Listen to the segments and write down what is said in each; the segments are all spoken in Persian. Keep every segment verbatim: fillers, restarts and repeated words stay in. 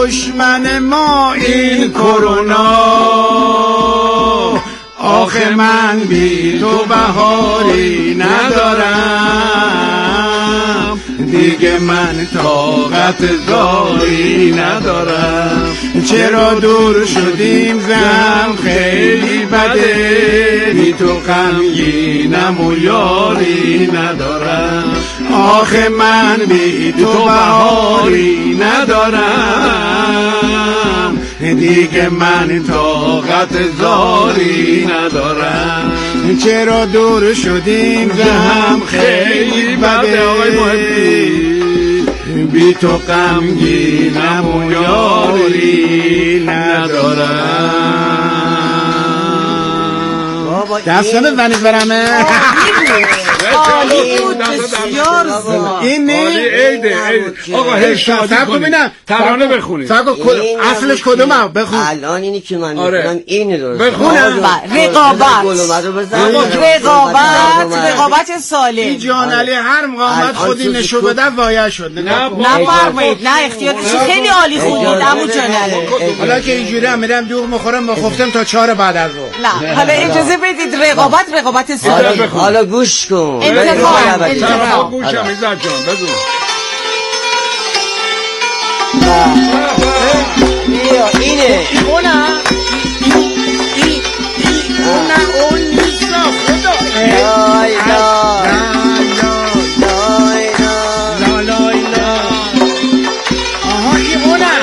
دشمن ما این کرونا. آخه من بی تو بهاری ندارم، دیگه من طاقت زاری ندارم. چرا دور شدیم زم خیلی بده، بی تو غمگینم و یاری ندارم. آخه من بی تو بهاری ندارم، دیگه من طاقت زاری ندارم. چرا دور شدیم زم خیلی بده، بی تو غمگینم و یاری ندارم. دست بزنید برمه. عالی بود، بسیار زیبا. این نه عیده آقا هی شادی کنید، ترانه بخونید. اصلش کدومه؟ بخون. الان اینی که من میخونم اینه درست بخونم. رقابت رقابت رقابت سالم. این جان علی هر مقامت خودی نشو بده وایه شد. نفرمایید. نه اختیارش خیلی عالی خوندید عمو جان علی. حالا که اینجوری هم میرم دوغ میخورم با خفتم تا چهار بعد از ظهر. نه حالا اجازه بدید رقابت رقابت سالم. حالا گوش کن. انتخاب انتخاب گوشم ایزد جان بگو. بیا اینه اونه اونه اون نیست خدا. لای لای لای لای آها این اونه.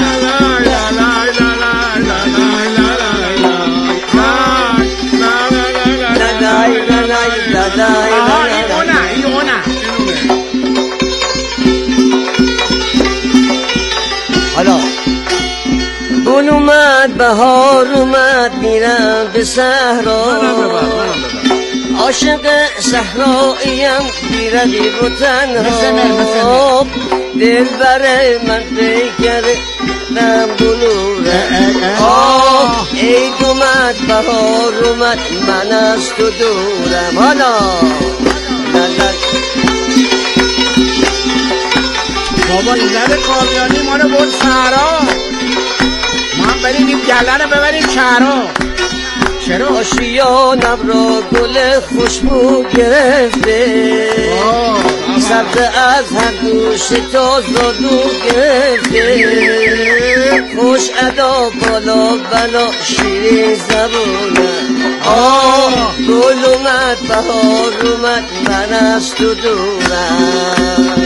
حالا گل اومد بهار اومد میرم به صحرا، عاشق صحراییم بیردی و تنها، دل بره من بگره دم بلوره. آه عید اومد بهار اومد من از تو دورم. حالا بابا این زده کامیانی ما رو برد سهرا، ما هم بریم این گله رو ببریم شهرا. چرا؟ آشیانم را گل خوشبو گرفته، سبز از هر دوش تاز را دو گرفته، خوش ادا بالا بلا شیرین زبونم. آه گل اومد بهار اومد من از تو دورم.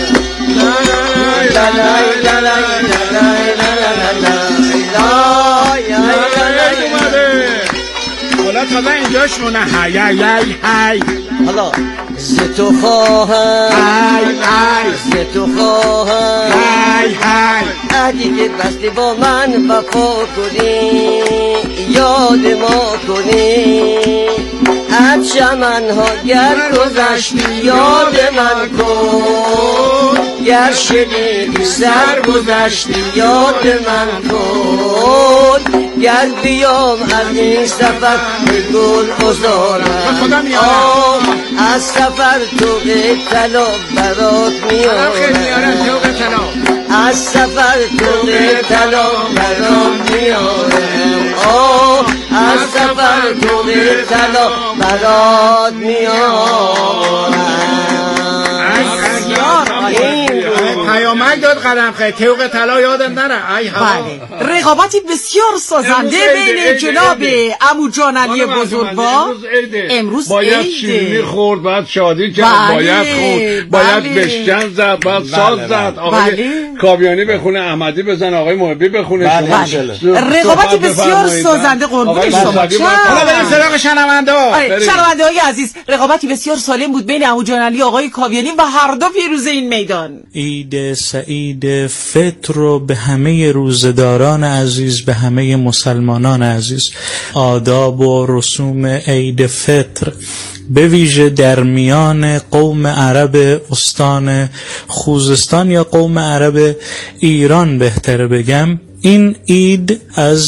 حالا تازه اینجاش مونه. هی هی هی هی حالا ز تو خواهم هی هی ز تو خواهم هی هی عهدی که بستی با من وفا کنی، یاد ما کنی. از چمنها گر گذشتی یاد من کن، گر شنیدی سر گذشتی یاد من کن. گر بیام از این سفر به گل بزارم، از سفر توق طلا برات میارم، از سفر توق طلا برات میارم. از سفر توق طلا برات میارم. پیامک داد قدم خیلی تیوق طلا یادم نره. ای بله رقابتی بسیار سازنده بین جناب عمو جان علی بزرگوار. امروز باید شیرینی خورد، باید شادی کرد، باید خورد، باید بشکن زد، باید ساز زد. آقای کاویانی بخونه، احمدی بزن، آقای محبی بخونه. رقابتی بسیار سازنده قربون شما. حالا بریم سراغ شنونده ها. شنونده های عزیز، رقابتی بسیار سالم بود بین عمو جان علی آقای کاویانی و هر دو پیروز این میدان. عید سعید فطر رو به همه روزداران عزیز، به همه مسلمانان عزیز. آداب و رسوم عید فطر به ویژه در میان قوم عرب استان خوزستان یا قوم عرب ایران بهتر بگم، این عید از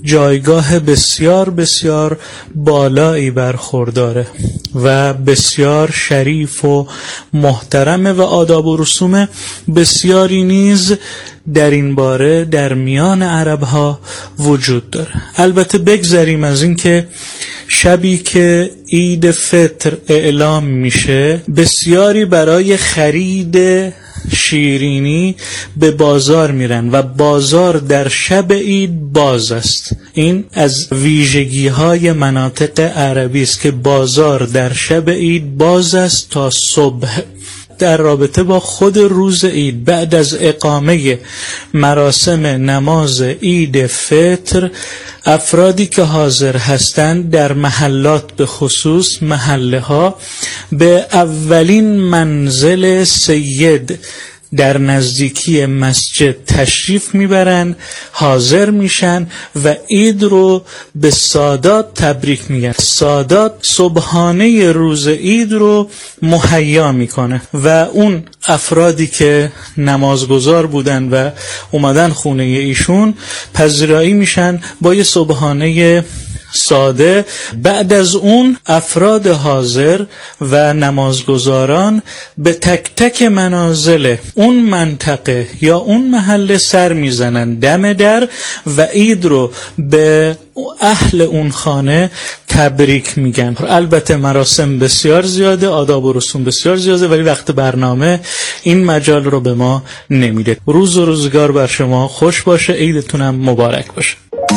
جایگاه بسیار بسیار بالایی برخورداره و بسیار شریف و محترمه و آداب و رسوم بسیاری نیز در این باره در میان عرب ها وجود داره. البته بگذریم از این که شبی که عید فطر اعلام میشه بسیاری برای خرید شیرینی به بازار میرن و بازار در شب عید باز است. این از ویژگی های مناطق عربی است که بازار در شب عید باز است تا صبح. در رابطه با خود روز عید بعد از اقامه مراسم نماز عید فطر، افرادی که حاضر هستند در محلات به خصوص محله ها به اولین منزل سید در نزدیکی مسجد تشریف میبرن، حاضر میشن و عید رو به سادات تبریک میگن. سادات صبحانه روز عید رو مهیا میکنه و اون افرادی که نمازگزار بودن و اومدن خونه ایشون پذیرایی میشن با یه صبحانه ساده. بعد از اون افراد حاضر و نمازگزاران به تک تک منازل اون منطقه یا اون محله سر میزنن دم در و عید رو به اهل اون خانه تبریک میگن. البته مراسم بسیار زیاده، آداب و رسوم بسیار زیاده، ولی وقت برنامه این مجال رو به ما نمیده. روز و روزگار بر شما خوش باشه، عیدتونم مبارک باشه.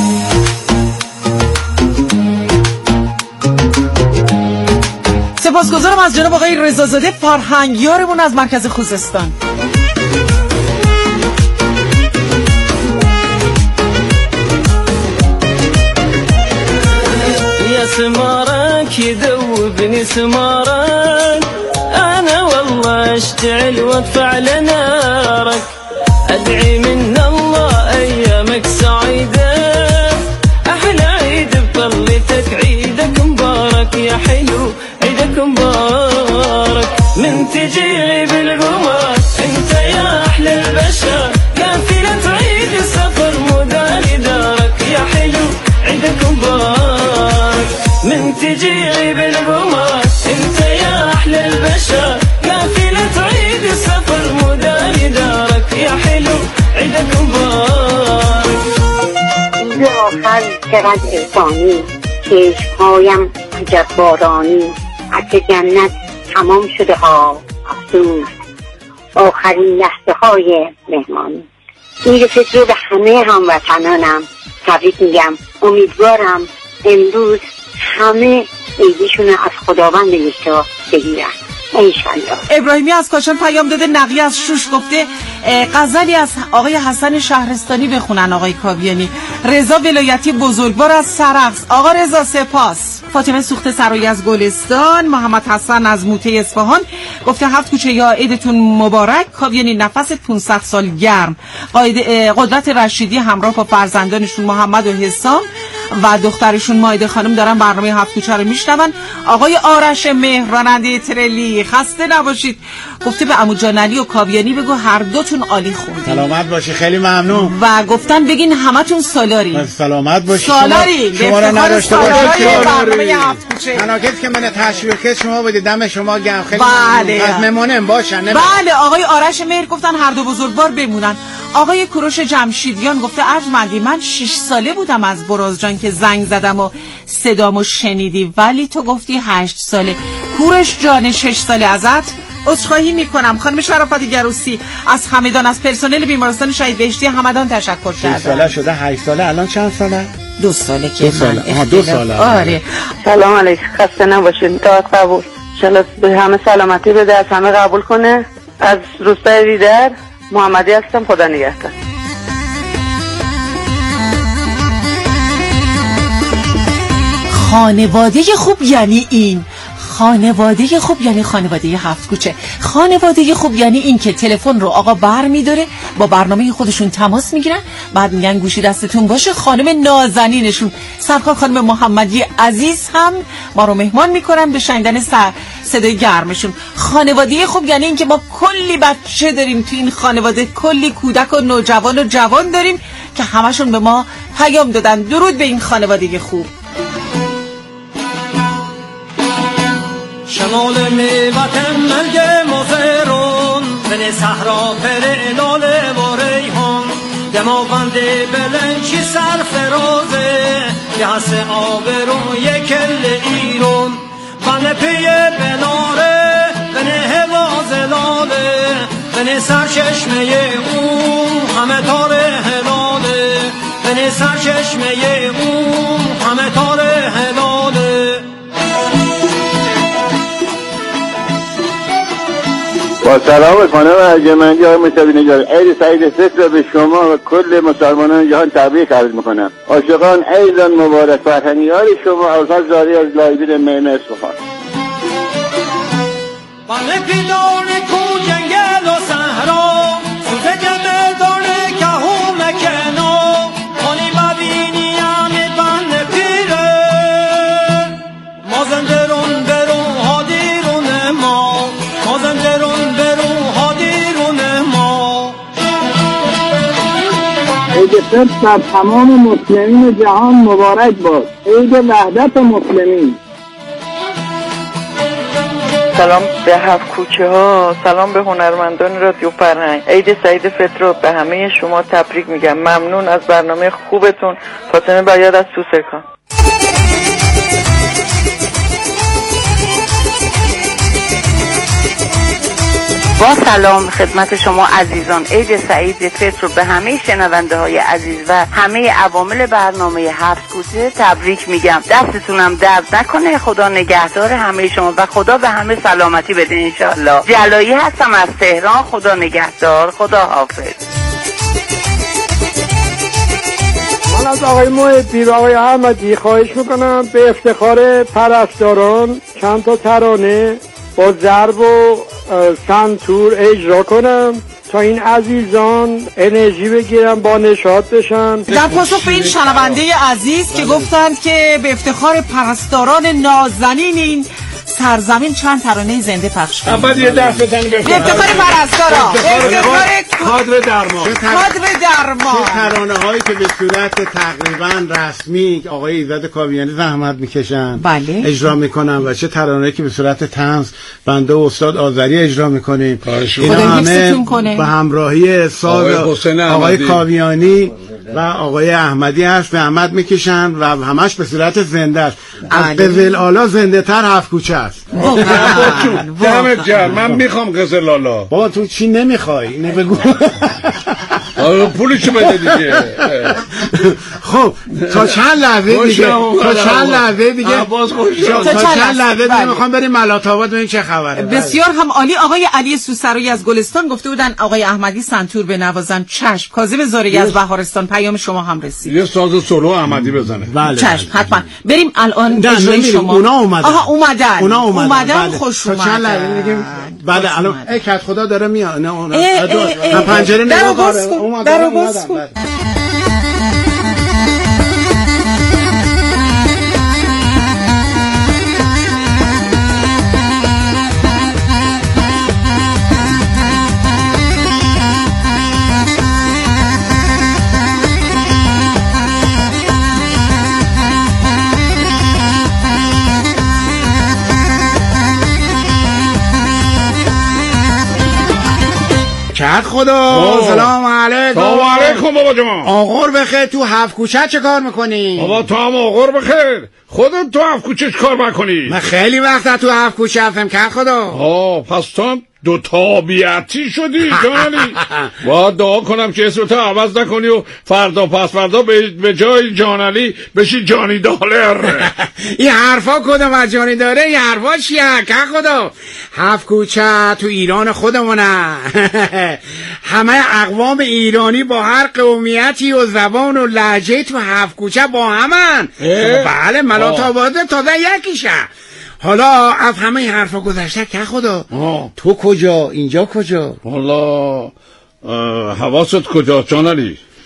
سپاسگزارم از جناب آقای رضازاده فرهنگیارمون از مرکز خوزستان. يا سمارك يذوبني سمارك أنا والله أشتعل وأدفع لنارك أدعي من الله أيامك سعيدة أحلى عيد بطلتك عيدك مبارك يا حلو عيدك مبارك من تجي بالقمر انت يا أحلى البشر قافلة عيد السفر مداري دارك يا حلو عيدك مبارك من تجي بالقمر انت يا أحلى البشر قافلة عيد السفر مداري دارك يا حلو عيدك مبارك روز آخر چقدر ارفانی چشمهایم عجب بارانی عطر جنت تمام شده ها افسوس آخرین لحظه های مهمانی. عید فطر رو به همه هموطنانم تبریک میگم. امیدوارم امروز همه عیدشون از خداوند یکتا بگیرن انشالله. ابراهیمی از کاشان پیام داده، نقی از شوش گفته غزلی از آقای حسن شهرستانی بخونن آقای کاویانی. رضا ولایتی بزرگوار از سرخس، آقا رضا سپاس. فاطمه سوخته سرایی از گلستان، محمد حسن از موته اصفهان گفته هفت کوچه یا عیدتون مبارک. کاویانی نفس پانصد سال گرم. قدرت رشیدی همراه با فرزندانشون محمد و حسام و دخترشون مایده خانم دارن برنامه هفت کوچه رو میشنون. آقای آرش مهر راننده ترلی خسته نباشید گفته به عمو جان علی و کاویانی بگو هر دوتون عالی خوندید. سلامت باشی، خیلی ممنون. و گفتن بگین همتون سالاری. سلامت باشی. سالاری شما را نداشته باشید برنامه هفت کوچه. تنها کسی که من تشویق شما بودید، دم شما گرم. خیلی بله. از مهمونم باشن. بله آقای آرش مهر گفتن هر دو بزرگوار بمونن. آقای کوروش جمشیدیان گفته ارجمندی من شش ساله بودم از براز جان که زنگ زدم و صدامو شنیدی، ولی تو گفتی هشت ساله. کوروش جان شش ساله ازت عذرخواهی میکنم. خانم شرافت گروسی از همدان از پرسنل بیمارستان شهید بهشتی همدان تشکر کردم. شش ساله شده هشت ساله، الان چند ساله؟ دو ساله که دو ساله. آها دو ساله. آره. سلام علیکم، خسته نباشید. دعا قبول. انشالله به همه سلامتی بده، از همه قبول کنه. از روستای ویدر محمدی هستم، خدا نگهدار. خانواده خوب یعنی این. خانواده خوب یعنی خانواده هفت کوچه. خانواده خوب یعنی این که تلفن رو آقا بر میداره، با برنامه خودشون تماس میگیرن، بعد میگن گوشی دستتون باشه. خانم نازنینشون سرکار خانم محمدی عزیز هم ما رو مهمان میکنن به شنیدن صدای گرمشون. خانواده خوب یعنی این که ما کلی بچه داریم تو این خانواده، کلی کودک و نوجوان و جوان داریم که همشون به ما پیام دادن. درود به این خانوادگی خوب. شمال میوتم مرگ مزرون بن صحرا پر لاله و ریحان دماوند بلنچی سرفرازه یه حس آبروی کل ایران بن پی بناره بن هواز لاله بن سرچشمه اون همه تار هلاله بن سرچشمه اون همه تار هلاله. با سلام خانم ارجمندی آقای مصطفی نژاد، عید سعید فطر به شما و کل مسلمانان جهان تبریک عرض میکنم. عاشقان عیدان مبارک. فرهنگیار شما ابوالفضل زاری از لایبین میم اصفهان. بانه پیدان کو جنگل و صحرا سوز جمدان که هم مکنو خانی ببینی همه بانه پیره ما زندرون برون حادیرون ما ما زندرون برون حادیرون ما. عید فطر بر تمام مسلمین جهان مبارک باد. عید وحدت مسلمین. سلام به هفت کوچه ها، سلام به هنرمندان رادیو فرهنگ. عید سعید فطر رو به همه شما تبریک میگم. ممنون از برنامه خوبتون. فاطمه بیاد از سوسکان. با سلام خدمت شما عزیزان، عید سعید فطر رو به همه شنونده های عزیز و همه عوامل برنامه هفت کوچه تبریک میگم. دستتونم درد نکنه، خدا نگهدار همه شما و خدا به همه سلامتی بده انشالله. جلایی هستم از تهران، خدا نگهدار، خدا حافظ. من از آقای محبی و آقای احمدی خواهش میکنم به افتخار پرستاران چند تا ترانه با ضرب و سنتور اجرا کنم تا این عزیزان انرژی بگیرن، با نشاط بشن. در پاسخ به این شنونده عزیز که گفتند که به افتخار پرستاران نازنین این سرزمین چند ترانه زنده پخش کنید. بعد یه دست بزنید به افتخار پرستارا، افتخار کادر درمان، کادر درمان. چه ترانه هایی که به صورت تقریبا رسمی آقای ایزد کاویانی زحمت میکشن بله اجرا میکنن و چه ترانه‌ای که به صورت طنز بنده و استاد آذری اجرا میکنیم. اینا همه به همراهی ساز آقای, آقای کاویانی و آقای احمدی هست زحمت میکشن و همش به صورت زنده است. از قزل آلا زنده تر هفت کوچه است. دمت گرم. من میخوام قزل آلا. بابا تو چی نمیخوای؟ اینو بگو. پولشو بده دیگه. خب تا چند لحظه دیگه تا چند لحظه دیگه تا چند لحظه دیگه میخوام بریم ملات‌آباد ببینیم چه خبره. بسیار هم عالی. آقای علی سوسرایی از گلستان گفته بودن آقای احمدی سنتور بنوازن. چشم. کاظم زارعی از بهارستان پیام شما هم رسید. یه ساز سولو احمدی بزنه. بله چشم حتما. بریم الان اجرای شما. اونا اومدن. آها اومدن. اونا اومدن. اومدن بله. خوش تا چند لحظه اومدن. دیگه بله الان ای کت خدا داره میاد. نه اون من پنجره نگاه باز کن. درو باز کن. کت خدا. سلام علیکم. سلام علیکم بابا جان. آقور بخیر. تو هفت کوچه چه کار میکنی؟ بابا تو هم آقور بخیر. خودت تو هفت کوچه چه کار میکنی؟ من خیلی وقت تو هفت کوچه هستم کت خدا. آه پس تو دو تابعیتی شدی جانلی. باید دعا کنم که اسمتو عوض نکنی و فردا پس فردا به جای جانلی بشی جانی دالر. این حرفا کدوم از جانی داره؟ این حرفا چیه که خدا؟ هفت کوچه تو ایران خودمونه. همه اقوام ایرانی با هر قومیتی و زبان و لهجه تو هفت کوچه با همن. بله ملات‌آباد تازه یکیشه. حالا از همه این حرفا گذشته که خدا آه. تو کجا؟ اینجا کجا؟ حالا حواست کجا جانلی؟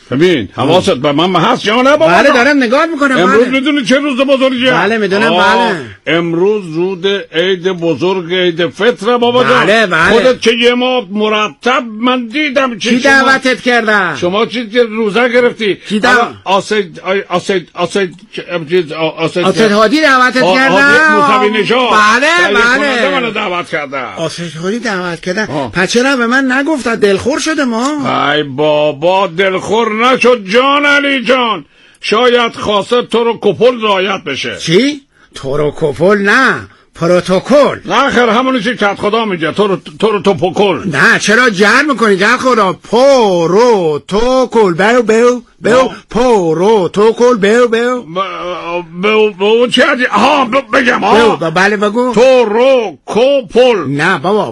ببین حواست به من هست یا نه بابا؟ بله دارم نگاه میکنم. امروز بله. میدونی چه روز بزرگیه؟ بله میدونم. بله امروز روز عید بزرگ عید فطر بابا جان. بله بله. خودت که یه ما مرتب من دیدم چه کی دعوتت کردن؟ شما چی روزه گرفتی؟ کی دعوت؟ آسید آسید آسید آسید آسید هادی دعوتت کردن؟ هادی موسوی نژاد. بله بله. منو دعوت کردن. آسید هادی دعوت کردن. پس چرا به من نگفتن؟ دلخور شده ما. ای بابا دلخور نشد جان علی جان. شاید خواسته تو رو کپل رعایت بشه. چی؟ تو رو کپل نه، پروتکل. نه خیر همونی که کت خدا میگه تو رو تو رو توپکل. نه چرا جر میکنی کت خدا؟ پروتکل. برو برو برو پروتکل. برو برو برو برو چی عجی؟ ها بگم ها بله بگو. تو رو کپل. نه بابا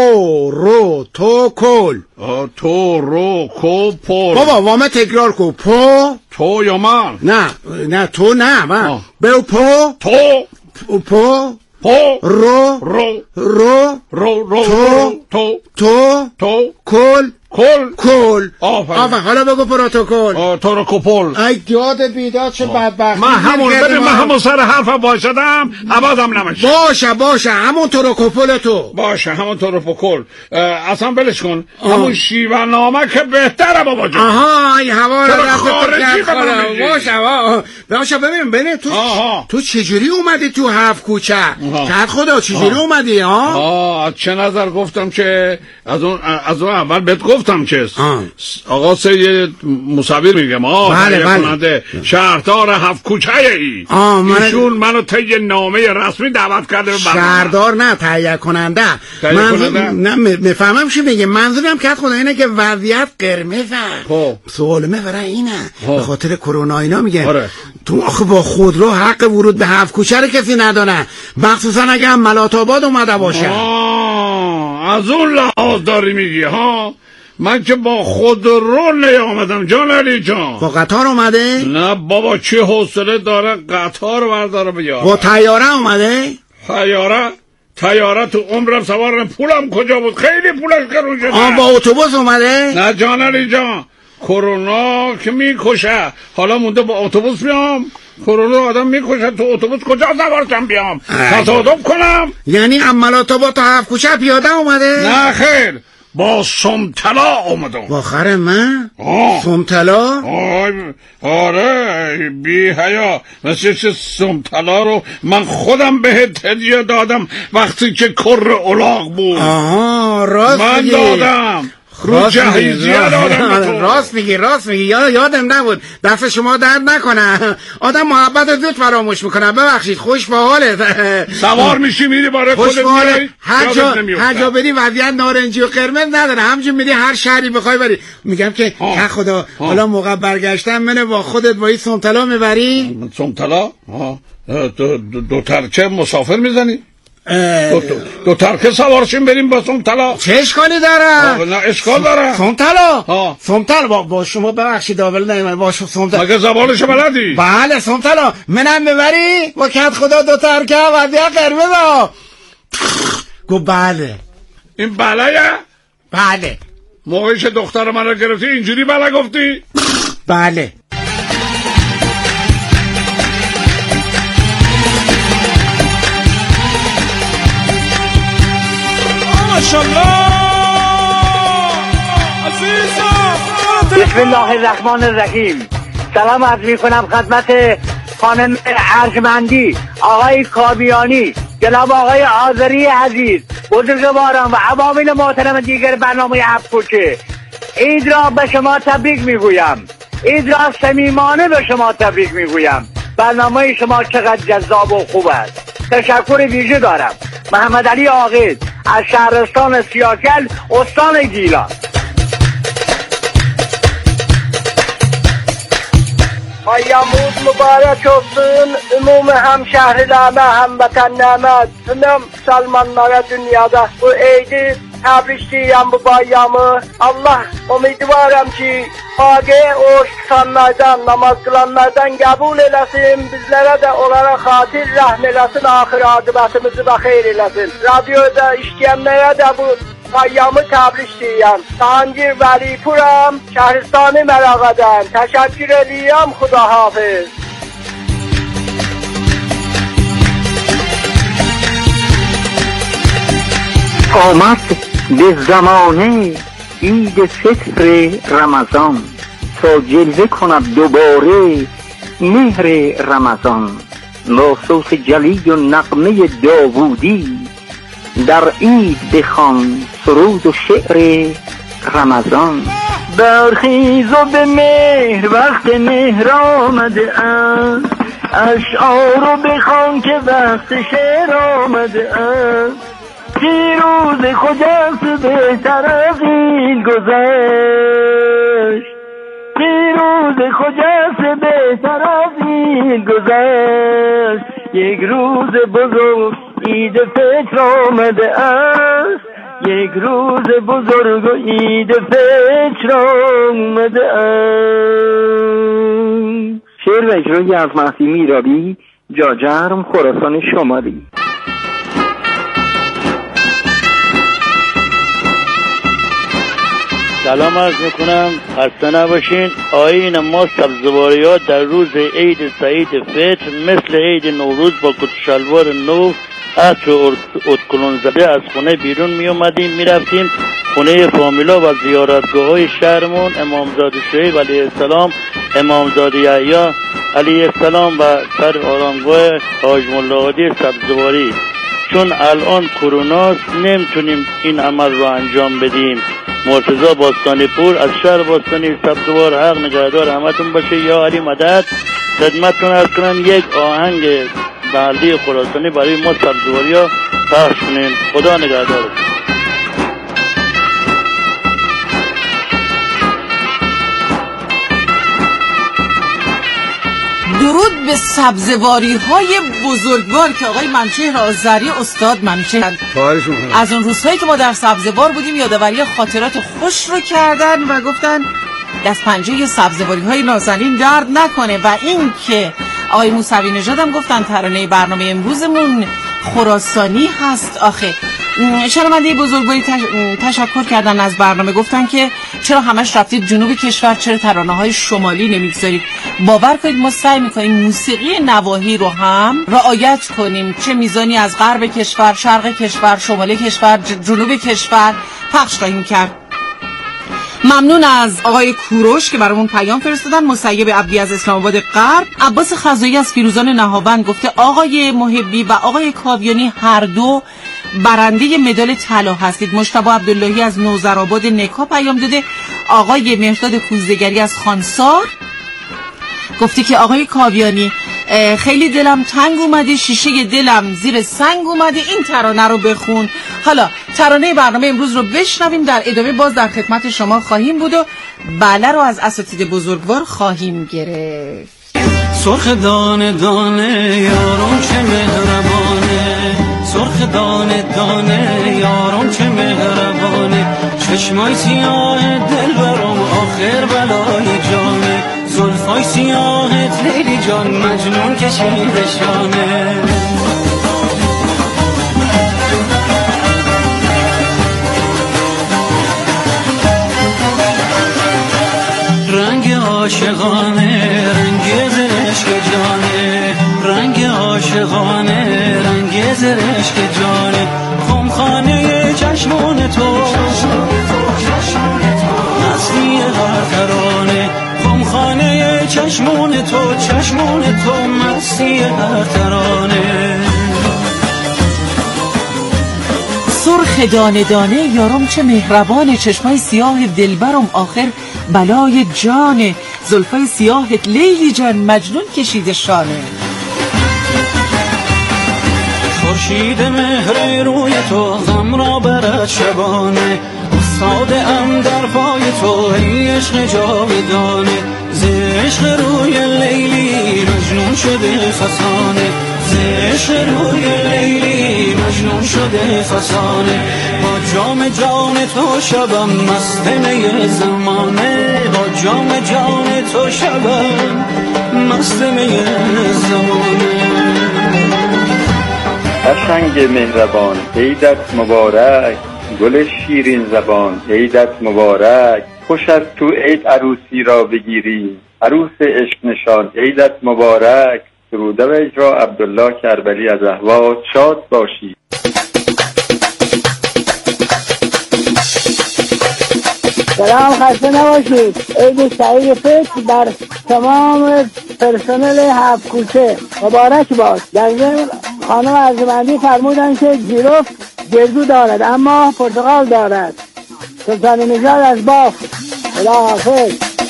پروتکل. تو رو کپل. بابا وامه تکرار کن. پو تو یا من؟ نه نه تو نه من. برو پو تو پو پو رو رو رو رو رو تو تو تو تو کل کل کل. آفرین. آفرین. حالا بگو پروتکل. تو رو کپل. ای یاد بیداد چه بدبختی. من همون ببین من همون سر حرفم بایستدم عوضم نمیشه. باشه باشه همون تو رو کپل تو. باشه همون تو رو کپل. اصلا بلش کن. همون شیوه نامه که بهتره بابا جان. آها این هوا رو رفت خارجی تو. باشه باشه ببین ببین تو تو چجوری اومدی تو هفت کوچه؟ کت خدا چجوری اومدی ها؟ آه از چه نظر گفتم که از اون از اون اول بهت گفتم که آقا سید موسوی میگم آه بله بله شهردار هفت کوچه ای ایشون منو طی نامه رسمی دعوت کرده به برنامه. شهردار نه تهیه کننده. منظور نه میفهمم چی میگه. منظورم کت خدا اینه که وضعیت قرمزه. سوال مفره اینه به خاطر کرونا اینا میگه آره. تو آخه با خودرو حق ورود به هفت کوچه رو کسی نداره، مخصوصا اگه هم ملات آباد اومده باشه. از اون لحاظ داری میگی ها؟ من که با خودرو نیامدم جان علی جان. با قطار اومده؟ نه بابا چه حوصله داره قطار برداره بیاره. با طیاره اومده؟ طیاره طیاره تو عمرم سوار پولم کجا بود؟ خیلی پولش گرون شده. آه با اتوبوس اومده؟ نه جان علی جان کرونا که میکشه، حالا مونده با اتوبوس بیام. کرونا آدم میکشه تو اتوبوس کجا سوارشم بیام؟ تصادف کنم؟ یعنی عملات با تا هفت کوچه پیاده اومده؟ نه خیر با سمتلا اومدم. با خر من؟ سمتلا؟ آره بی حیا مثل چه سمتلا رو من خودم بهت هدیه دادم وقتی که کر اولاغ بود. آها راست من میگی. دادم رو جهیزیه دادم. راست میگی راست میگی یاد یادم نبود. دست شما درد نکنه. آدم محبت رو زود فراموش میکنه. ببخشید خوش به حالت. سوار میشی میری باره خودت میری هر جا هر جا بری وضعیت نارنجی و قرمز نداره، همجور میری هر شهری بخوای بری. میگم که که خدا حالا موقع برگشتن منه با خودت با این سمتلا میبری؟ سمتلا؟ دو, دو ترچه مسافر میزنی؟ دو, دو, دو ترکه سوارشیم بریم با سمتلا. چه اشکالی داره؟ نه اشکال داره. سمتلا سمتلا با, با شما ببخشید داول نمیمن با سمتلا. مگه زبانشو بلدی؟ بله سمتلا منم میبری؟ با کت خدا دو ترکه و دیا قرمز. گو بله. این بله؟ بله. موقعیش دختر من رو گرفتی اینجوری بله گفتی؟ بله. بسم الله الرحمن الرحیم. سلام عرض می کنم خدمت خانم ارجمندی، آقای کابیانی، جناب آقای آذری عزیز، بزرگواران و عوامل محترم دیگر برنامه هفت کوچه. عید را به شما تبریک میگویم. عید را صمیمانه به شما تبریک میگویم. برنامه شما چقدر جذاب و خوب است. تشکر ویژه دارم. محمد علی عاقد از شهرستان سیاکل استان گیلان. Ayamuz mübarek olsun, ümumi hemşehrilerime, hamvatanlarime, tüm Müslümanlara dünyada bu eydi tebrikleyem bu bayramı. Allah umidvarım ki Age oruç tutanlardan, namaz kılanlardan kabul eylesin, bizlere de onlara hatir rahmelesin, ahir akıbetimizi de hayır eylesin. Radyoda işleyenlere de bu پایامı تبریک تانجیر ولی پورم شهرستان مراغدن تشکر الیم خدا حافظ. آمد به زمانه عید فطر رمضان تا جلوه کند دوباره مهر رمضان. با صوت جلی و نغمه داوودی در عید بخوان سرود و شعر رمضان. برخیز و به مهر وقت مهر آمده است، اشعار بخوان که وقت شعر آمده است. پیروز خجست بهتر از این گذشت، پیروز خجست بهتر از این گذشت. یک روز بزرگ عید فطر آمده است، یک روز بزرگ و عید فطر آمده است. شعر و اجرای از مهدی میرابی، جاجرم، خراسان شمالی. سلام عرض میکنم، خسته نباشین. آیین ما سبزواریات در روز عید سعید فطر مثل عید نوروز با کت شلوار نو، عطر و ادکلون زده از خونه بیرون می اومدیم می رفتیم خونه فامیلا و زیارتگاه های شهرمون، امامزاده شعیب علیه السلام، امامزاده یحیی علیه السلام و سر آرامگاه حاج ملا هادی سبزواری. چون الان کروناست نمیتونیم این عمل رو انجام بدیم. مرتضی باستانی پور از شهر باستانی سبزوار. حق نگهدار همتون باشه. یا علی مدد. خدمتتون عرض کنم یک آهنگ محلی خراسانی برای ما سبزواری ها پخش کنیم. خدا نگهدار. درود به سبزواری های بزرگوار که آقای منوچهر آذری استاد منوچهر از اون روزهایی که ما در سبزوار بودیم یادآوری خاطرات خوش رو کردن و گفتن دست پنجه سبزواری های نازنین درد نکنه. و این که آقای موسوی نژاد هم گفتن ترانه برنامه امروزمون خراسانی هست. آخه شنونده بزرگواری تشکر کردن از برنامه، گفتن که چرا همش رفتید جنوب کشور، چرا ترانه های شمالی نمیگذارید. باور کنید ما سعی میکنیم موسیقی نواحی رو هم رعایت کنیم، چه میزانی از غرب کشور، شرق کشور، شمال کشور، جنوب کشور پخش خواهیم کرد. ممنون از آقای کوروش که برامون پیام فرستادن. مسیب عبدی از اسلام آباد غرب. عباس خزایی از فیروزان نهاوند گفته آقای محبی و آقای کاویانی هر دو برنده مدال طلا هستید. مجتبی عبداللهی از نوزرآباد نکا پیام داده. آقای مهرداد کوزدگری از خانسار گفته که آقای کاویانی خیلی دلم تنگ اومده، شیشه دلم زیر سنگ اومده، این ترانه رو بخون. حالا ترانه برنامه امروز رو بشنویم، در ادامه باز در خدمت شما خواهیم بود و بله رو از اساتید بزرگوار خواهیم گرفت. سرخ دانه دانه یارم چه مهربانه، سرخ دانه دانه یارم چه مهربانه، چشمای سیاه دل برام آخر بلای جانه، زلفای سیاهت لیلی جان مجنون کشیده شانه. رنگ عاشقانه رنگ زرشک جانه، رنگ عاشقانه رنگ زرشک جانه، خمخانه چشمون تو مستی هر ترانه، خمخانه چشمون تو چشمون تو مستی هر ترانه. سرخ دانه دانه یارم چه مهربانه، چشمای سیاه دلبرم آخر بلای جانه، زلفای سیاهت لیلی جان مجنون کشیده شانه. خورشید مهر روی تو غم را برد شبانه، ساده ام در پای تو ای عشق جاودانه، ز عشق روی لیلی مجنون شده فسانه، ز عشق روی لیلی مجنون شده فسانه، با جام جان تو شبم مست می زمانه، با جام جان تو شبم مست می زمانه. قشنگ مهربان عیدت مبارک، گل شیرین زبان عیدت مبارک، خوش از تو عید عروسی را بگیری، عروس عشق نشان عیدت مبارک. سروده و اجرا عبدالله کربلی از اهواز. شاد باشی. سلام، خسته نباشید. عید سعید فطر بر تمام پرسنل هفت کوچه مبارک باد. در ضمن خانم ارجمندی فرمودن که جیروف گردو دارد اما پرتقال دارد. سلطان نژاد از باف. خداحافظ.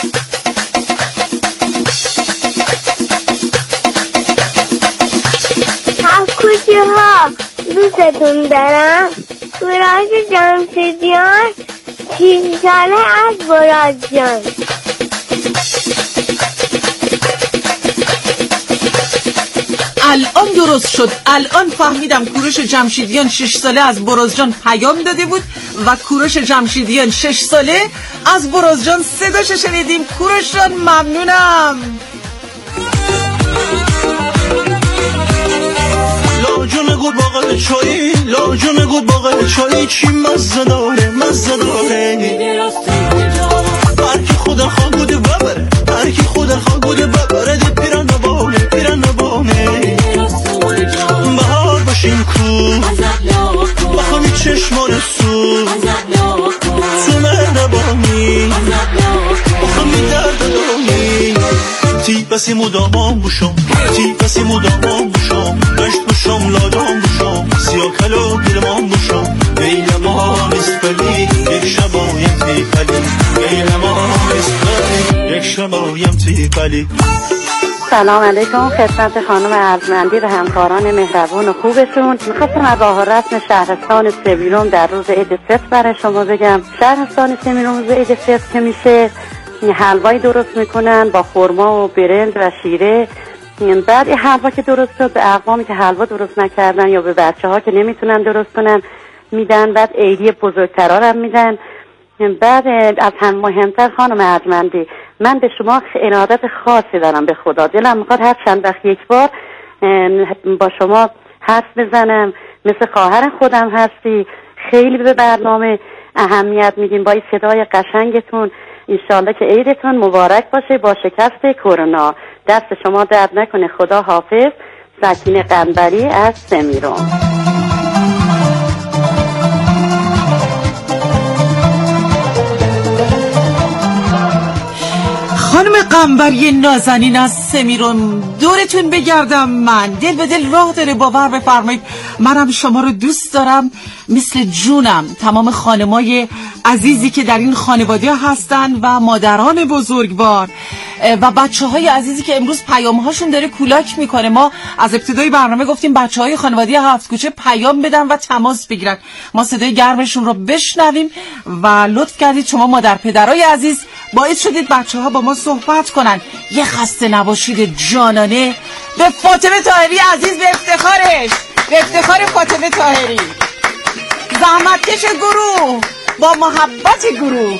هفت کوچه ها دوستتون دارم. کوراج جمشیدیان شیش ساله از براد جان. الان درست شد. الان فهمیدم کوروش جمشیدیان شش ساله از برازجان پیام داده بود و کوروش جمشیدیان شش ساله از برازجان صداش شنیدیم. کوروش جان ممنونم. لاجون گود باقل چایی، لاجون گود باقل چایی، چی مزه داره مزه داره. هرکی خودن خواه گوده ببره، هرکی خودن خواه گوده ببره. دی پیرن نبانه پیرن نبانه. بهار باشیم کو بخوامی چشمان سو تو مهربانی بخوامی درد دانی. تی بسی مدامان بوشم، تی بسی مدامان بوشم، دشت بوشم لادام بوشم، سیاه کلو گلمان بوشم. بیل ما نسپلی یک شبایم تی پلی، بیل ما نسپلی یک شبایم تی پلی. سلام علیکم خدمت خانم ارجمندی و همکاران مهربون و خوبشون. میخواستم از راه رسم شهرستان سمیرون در روز عید فطر برای شما بگم. شهرستان سمیرون روز عید فطر که میشه حلوایی درست میکنن با خرما و برنج و شیره. بعد این حلوا که درست شد به اقوامی که حلوا درست نکردن یا به بچه ها که نمیتونن درست کنن میدن. بعد عیدی بزرگترا هم میدن. بعد از هم مهمتر خانم ارجمندی، من به شما عنادت خاصی دارم به خدا. دلم میخواد هر چند وقت یک بار با شما حرف بزنم. مثل خواهر خودم هستی. خیلی به برنامه اهمیت میدین با این صدای قشنگتون. انشالله که عیدتون مبارک باشه با شکست کرونا. دست شما درد نکنه. خدا حافظ. سکینه قنبری از سمیرون. خانم قنبری نازنین از سمیرون، دورتون بگردم. من دل به دل راه داره، باور بفرمایید. منم شما رو دوست دارم مثل جونم. تمام خانمای عزیزی که در این خانواده هستن و مادران بزرگوار و بچه های عزیزی که امروز پیام هاشون داره کولاک میکنه. ما از ابتدای برنامه گفتیم بچه های خانواده هفت کوچه پیام بدن و تماس بگیرن. ما صدای گرمشون رو بشنویم و لطف کردید شما مادر پدرای عزیز باعث شدید بچه ها با ما صحبت کنن. یه خسته نباشید جانانه به فاطمه طاهری عزیز، به افتخارش، به افتخار فاطمه طاهری، زحمتکش گروه، با محبت گروه.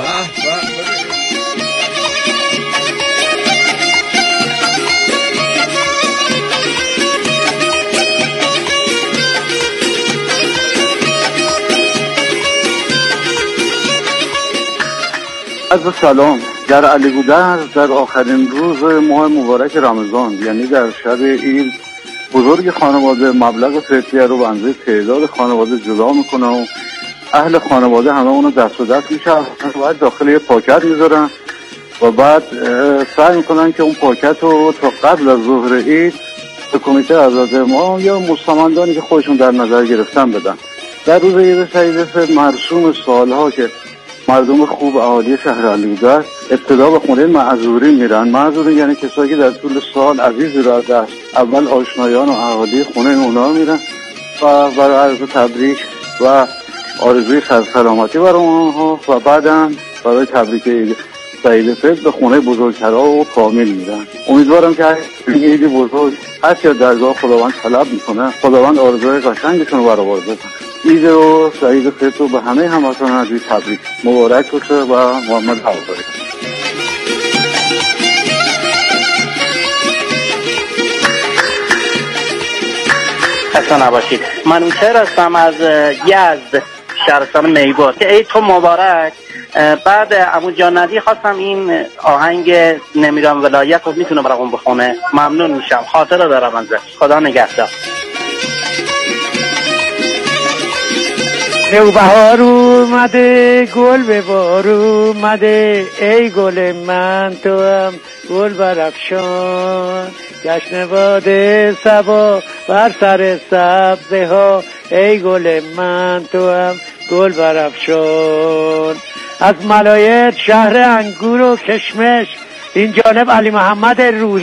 از سلام. در علی گودرز در آخرین روز ماه مبارک رمضان، یعنی در شب عید، بزرگ خانواده مبلغ فطریه رو به اندازه تعداد خانواده جدا میکنه و اهل خانواده همه اونو دست و دست میشه و داخل یه پاکت میذارن و بعد سعی میکنن که اون پاکت رو تا قبل از ظهر عید به کمیته آزاد ما یا مستمندانی که خودشون در نظر گرفتن بدن. در روز عید سعید فطر مرسوم سالها که مردم خوب اهالی شهر علیگودرز ابتدا به خونه معذورین میرن. معذورین یعنی کسایی که در طول سال عزیزی را دست اول آشنایان و اهالی خونه اونا میرن و برای عرض تبریک و آرزوی سلامتی برای اونها و بعدم برای تبریک عید سعید فطر به خونه بزرگترها و کامل میرن. امیدوارم که این عید بزرگ هر که درگاه خداوند طلب میکنه خداوند آرزوی قشنگشون رو برآورد بکنه. عید و سعید فطر رو به همه هموطنان عزیز تبریک مبارک باشه و محمد حافظ. خسته نباشید. من اونتر هستم از یزد. شهرستان میبود که عید تو مبارک. بعد عمو جان ندی خواستم این آهنگ نمیرم ولایت رو میتونه برام بخونه، ممنون میشم. خاطره دارم ازش. خدا نگهدار. نوبهار اومده گل به بار اومده، ای گل من تو هم گل برافشان، جشن باده صبا بر سر سبزه ها، ای گل من تو هم گل برافشان. از ملایت شهر انگور و کشمش، این جانب علی محمد روحی